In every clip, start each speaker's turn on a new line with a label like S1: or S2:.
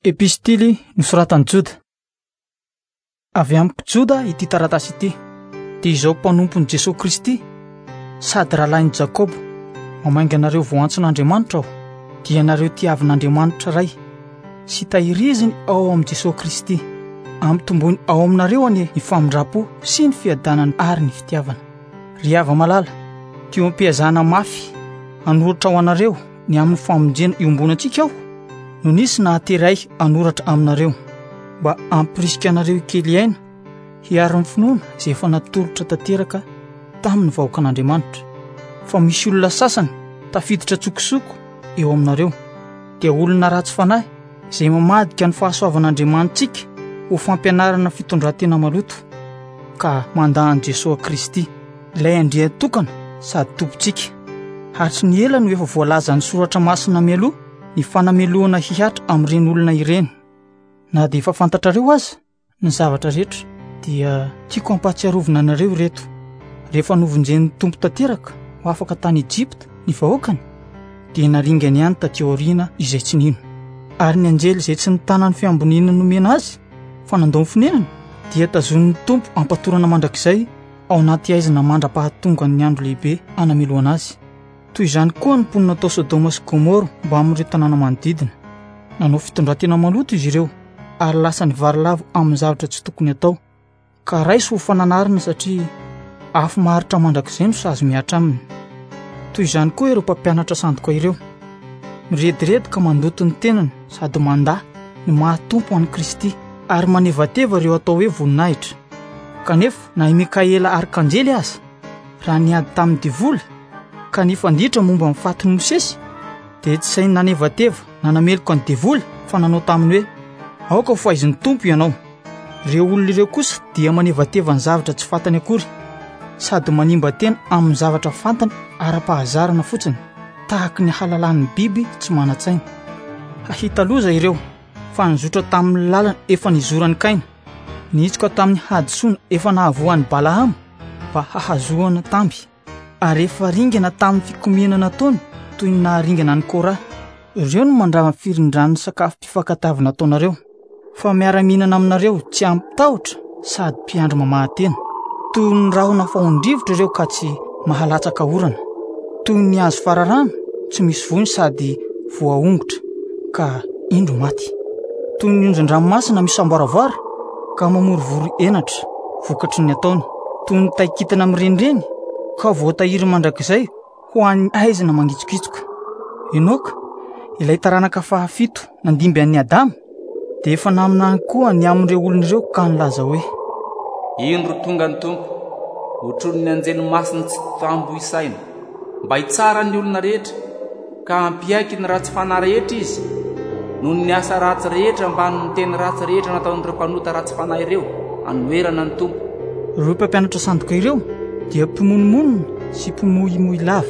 S1: Epistily nosoratan'i Joda. Avy amiko Joda ity taratasy ity, dia izao mpanompon'i Jesosy Kristy sady rahalahin'i Jakobo, mamainga anareo voantson'Andriamanitra aho, dia anareo tiavin'Andriamanitra ray sy tahiriziny ao amin'i Jesosy Kristy, ampitombony ao aminareo any ny famindrapo sy ny fiadanany ary ny fitiavana. Ry hava-malala, teo am-piazana mafy anoratra ao anareo ny amin'ny famonjena iombonantsika aho, no nisy nahateray anoratra aminareo mba ampirisika anareo kely aina hiaro ny finoana izay efa natolotra tanteraka tamin'ny vahoakan'Andriamanitra. Fa misy olona sasany tafiditra tsokosoko eo aminareo, dia olona ratsy fanahy izay mamadika ny fahasoavan'Andriamanitsika ho fampianarana fitondrantena maloto ka mandahan'i Jesosy Kristy, ilay andria tokana sady tompontsika. Hatry ny ela no efa voalaza ny soratra masina mialoha ny fanamelohana hihatra amin'ireny olona ireny. Na dia efa fantatrareo aza ny zavatra rehetra, dia tiako hampatsiarovana anareo reto. Rehefa novonjen'ny tompo tanteraka ho afaka tany Ejipta ny vahoakany, dia naringany ihany taty aoriana izay tsy nino. Ary ny anjely izay tsy nitana ny fiamboniana nomena azy fa nandao ny fonenany, dia tazon'ny tompo ampatorana mandrakizay ao anaty aizina mandra-pahatonga ny andro lehibe anamelohana azy. Toy izany koa ny mponina tao Sodoma sy Gomora mba amin'ireo tanàna manodidina. Nanao fitondrantena maloto izy ireo, ary lasa nivarilavo amin'ny zavatra tsy tokony atao, ka raisy ho fananarina satria afo maharitra mandrakizay no sazy miatra aminy. Toy izany koa ireo mpampianatra sandoka ireo, mirediredy ka mandoto ny tenany sady mandahy ny mahatompo an'i Kristy, ary manevateva ireo atao hoe voninahitra. Kanefa na i Mikaela arikanjely aza, raha niady tamin'ny divoly ka nifanditra momba amin'ny fatin'i Mosesy, dia tsy sainy nanevateva na nameloko ny divoly fa nanao taminy hoe aoka ho faizin'ny tompo ianao. Ireo olona ireo kosa dia manevateva ny zavatra tsy fantany akory, sady manimba tena amin'ny zavatra fantany ara-pahazarana fotsiny, tahaka ny halalan'ny biby tsy manan-tsaina. Hahita loza ireo fa nizotra tamin'ny lalana efa nizorany Kaina, nihitsika tamin'ny hadisoana efa nahavoan'ny Balahama mba hahazoana tamby, ary efa ringana tamin'ny fikomiana nataony toy ny naharingana ny Kora. Ireo no mandrava firindrany sakafo mpifankatiavana ataonareo, fa miara-mihinana aminareo tsy ampitahotra sady mpiandry mamahatena. Toy ny rahona fahondrivotra ireo ka tsy mahalatsaka orana, toy ny hazo fararana tsy misy voany sady voaongotra ka indro maty, toy ny onjan-dranomasina misamboaravara ka mamorovoro enatra vokatry ny ataony, toy ny taikitana mirenireny ka voatahiry mandrakizay ho an'ny aizina mangitsokitsoka. Enoka, ilay taranaka fahafito nandimby an'i Adama, dia efa namina koa ny amin'ireo olona ireo ka nilaza hoe
S2: indro tonga ny tompo, hotrony ny anjely masina tsy tambo isaina, mba hitsara ny olona rehetra ka hampiaiky ny ratsy fanahy rehetra izy, noho ny asa ratsy rehetra ambany ny teny ratsy rehetra nataon'ireo mpanota ratsy fanahy ireo anoerana ny tompo.
S1: Ireo mpampianatra sandoka ireo dia mpimonomonona sy mpimoimoy lava,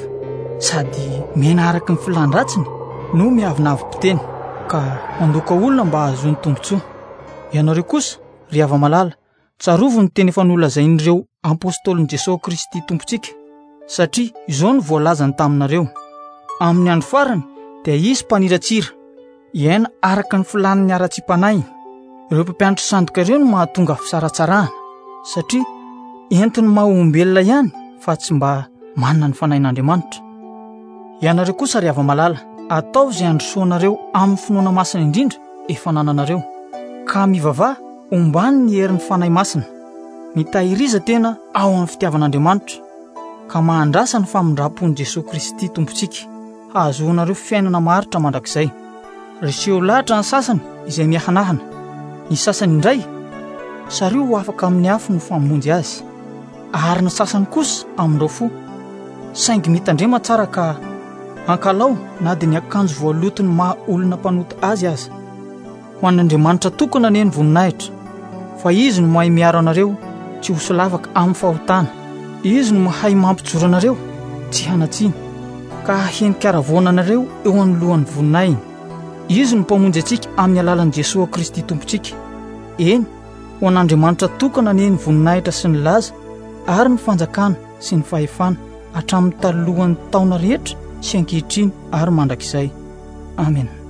S1: sady menaraka ny filandratsiny no miavinavi-piteny ka mandoka olona mba ahazony tombontsoa. Ianareo kosa, ry hava-malala, tsarovo ny teny efa nolazain'ireo apôstôlin'i Jesosy Kristy tompontsika, satria izao no voalazany taminareo. Amin'ny andro farany dia isy mpaniratsira iaina araka ny filaniny ara-tsi-panahy. Ireo mpampianatra sandoka ireo no mahatonga fisaratsarahana, satria entiny maha-olombelona ihany fa tsy mba manana ny fanahin'Andriamanitra. Ianareo kosa, ry hava-malala, atao izay androsoanareo amin'ny finoana masina indrindra efa nananareo, ka mivavaha ombany ny herin'ny fanahy masina, mitahiriza tena ao amin'ny fitiavan'Andriamanitra, ka mahandrasa ny famindrapon'i Jesosy Kristy tompontsika, hahazoanareo fiainana maharitra mandrakizay. Reseho lahatra ny sasany izay miahanahana, ny sasany indray sareo ho afaka amin'ny afo no famonjy azy, ary ny sasany kosa amin'ireo fo, saingy mitandrema tsara ka ankalao na dia ny akanjo voalotony maha olona mpanota azy aza. Ho an'Andriamanitra tokana ane ny voninahitra, fa izy no mahay miaro anareo tsy ho solavaka amin'ny fahotana, izy no mahay mampijoro anareo tsy hanatsiny, ka hahenika aravoana anareo eo anolohan'ny voninahiny. Izy no mpamonjy antsika amin'ny alalan'i Jesosy Kristy tompontsika. Eny, ho an'Andriamanitra tokana ane ny voninahitra sy ny laza ary ny fanjakana sy ny fahefana hatramin'ny talolohan'ny taona rehetra sy ankehitriny ary mandrakizay. Amen.